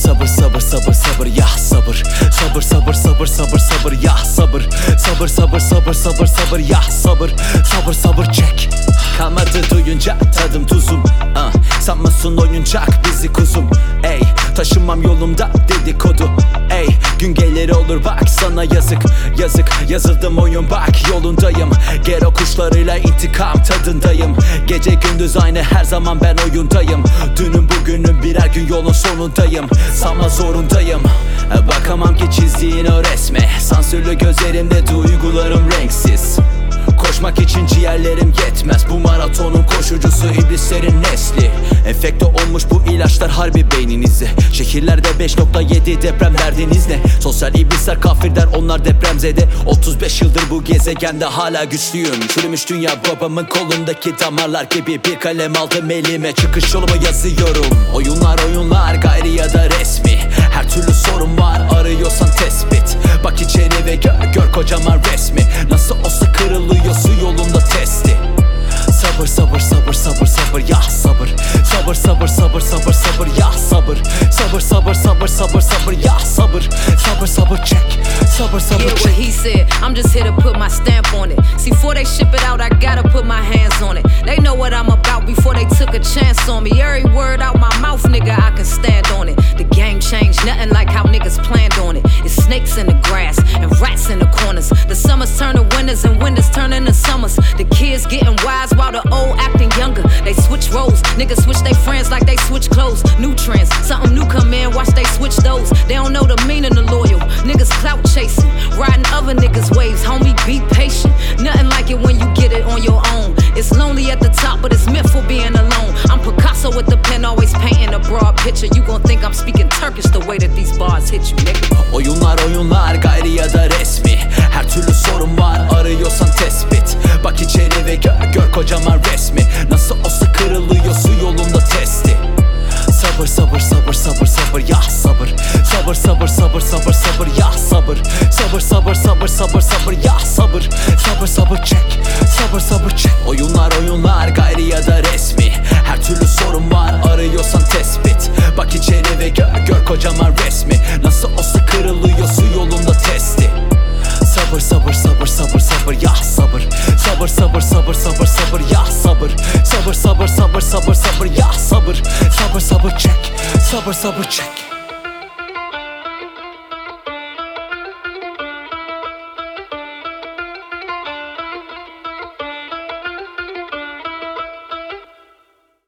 sabır sabır sabır sabır ya sabır. Sabır sabır sabır sabır sabır ya sabır. Sabır sabır sabır sabır sabır ya sabır. Sabır sabır çek. Kalmadı duyunca tadım tuzum. Sanmasın oyuncak bizi kuzum. Ey taşınmam yolumda dedikodu. Ey gün gelir olur bak sana yazık. Yazık yazıldım oyun bak yolundayım. Gero kuşlarıyla intikam tadındayım. Gece gündüz aynı her zaman ben oyundayım. Dünüm bugünüm birer gün yolun sonundayım. Sanma zorundayım. Bakamam ki çizdiğin o resme. Sansürlü gözlerimde duygularım renksiz. Koşmak için ciğerlerim yetmez. Bu maratonun koşucusu iblislerin nesli. Enfekte olmuş bu ilaçlar harbi beyninize. Şehirlerde 5.7 deprem derdiniz ne? Sosyal iblisler kafir der onlar depremzede. 35 yıldır bu gezegende hala güçlüyüm. Çürümüş dünya babamın kolundaki damarlar gibi. Bir kalem aldım elime çıkış yolumu yazıyorum. Oyunlar oyunlar gayri ya da resmi. Her türlü sorun var arıyorsan tespit. Bak içeri ve gör kocaman resmi. Nasıl olsa kırılıyor su yolunda testi. Sabır sabır sabır sabır sabır ya sabır. Sabır sabır sabır sabır sabır ya sabır. Sabır sabır sabır sabır sabır ya sabır. Sabır sabır çek. Sabır sabır yeah, çek. what he said, I'm just here to put my stamp on it. See, before they ship it out, I gotta put my hands on it. They know what I'm about before they took a chance on me. Every word out my mouth, nigga, I can stand on it. The game changed, nothing like how niggas planned on it. It's snakes in the grass and rats in the corners. The summers turn to winters and winters turn into summers. The kids getting wise while the old acting younger. They switch roles, niggas switch their friends like they switch clothes. New trends, something new come in, watch they switch those. They don't know the meaning of loyal. Niggas clout chasing, riding other niggas' waves. Homie, be patient. Nothing like it when you get it on your own. It's lonely at the top, but it's meant for being alone. I'm Picasso with the pen, always painting a broad picture. You gon' think I'm speaking Turkish the way that these bars hit you, nigga. Oyunlar oyunlar gayri ya da resmi. Her türlü sorun var arıyorsan tespit. Bak içeri ve gör kocaman resmi. Nasıl olsa kırılıyor su yolunda testi. Sabır sabır sabır sabır sabır ya sabır. Sabır sabır sabır sabır sabır ya sabır. Sabır sabır sabır sabır sabır ya sabır. Sabır sabır çek. Sabır sabır çek. Oyunlar oyunlar gayri ya da resmi. Her türlü sorun var arıyorsan tespit. Bak içeri ve gör kocaman resmi. Nasıl olsa kırılıyor su yolunda testi. Sabır sabır sabır sabır sabır ya sabır. Sabır sabır sabır sabır sabır ya sabır. Sabır sabır sabır sabır sabır ya sabır. Sabır sabır çek. Sabır sabır çek.